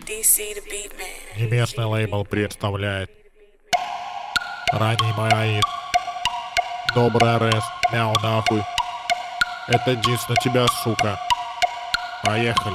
Небесный лейбл представляет ранний Маид. Добрый РС, мяу нахуй. Это дис на тебя, сука. Поехали.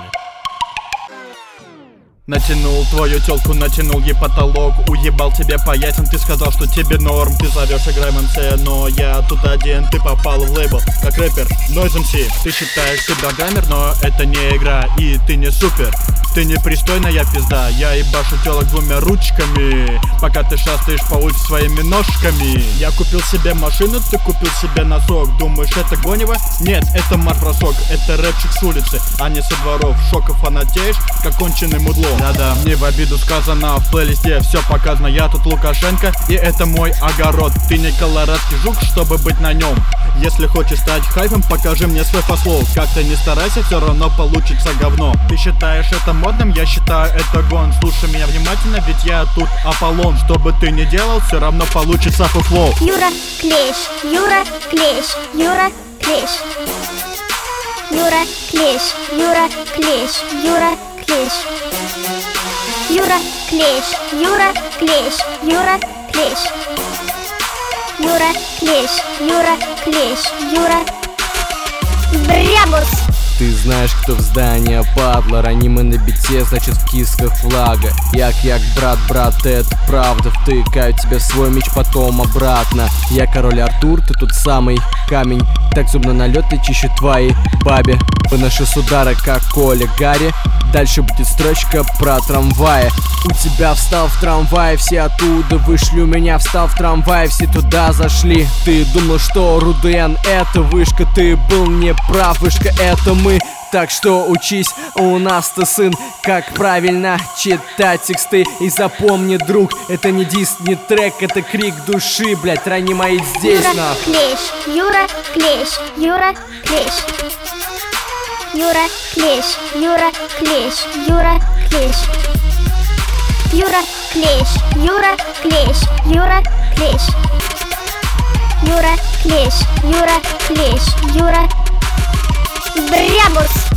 Натянул твою тёлку, натянул ей потолок. Уебал тебе по яйцам, ты сказал, что тебе норм. Ты зовешь играй ММЦ, но я тут один. Ты попал в лейбл, как рэпер Noise MC. Ты считаешь себя гаммер, но это не игра. И ты не супер, ты непристойная пизда. Я ебашу тёлок двумя ручками, пока ты шастаешь по улице своими ножками. Я купил себе машину, ты купил себе носок. Думаешь, это гонево? Нет, это марш-бросок. Это рэпчик с улицы, а не со дворов. Шоков фанатеешь, как конченый мудло. Да-да, мне в обиду сказано, в плейлисте все показано. Я тут Лукашенко, и это мой огород. Ты не колорадский жук, чтобы быть на нем. Если хочешь стать хайпом, покажи мне свой фаслоу. Как ты не старайся, все равно получится говно. Ты считаешь это модным, я считаю это гон. Слушай меня внимательно, ведь я тут Аполлон. Что бы ты ни делал, все равно получится фуфло. Юра Клещ, Юра Клещ, Юра Клещ. Юра Клещ, Юра Клещ, Юра Клещ. Юра Клещ, Юра Клещ, Юра Клещ. Юра Клещ, Юра Клещ, Юра Брябус. Ты знаешь, кто в здание падла. Ранимый на бите, значит в кисках флага. Як, брат, это правда. Втыкаю тебе в свой меч, потом обратно. Я король Артур, ты тут самый камень. Так зубно налет и чищу твои бабе. Выношу с удара, как Коля Гарри. Дальше будет строчка про трамваи. У тебя встал в трамвай, все оттуда вышли. У меня встал в трамвай, все туда зашли. Ты думал, что Руден это вышка. Ты был неправ, вышка это мы. Так что учись, у нас-то сын, как правильно читать тексты. И запомни, друг, это не дис, не трек, это крик души, блять, ранний Маид здесь, Юра Клещ, Юра Клещ, Юра Клещ. Юра Клещ, Юра Клещ, Юра Клещ. Юра Клещ, Юра Клещ, Юра Клещ. Юра Клещ, Юра Клещ, Юра Брябус.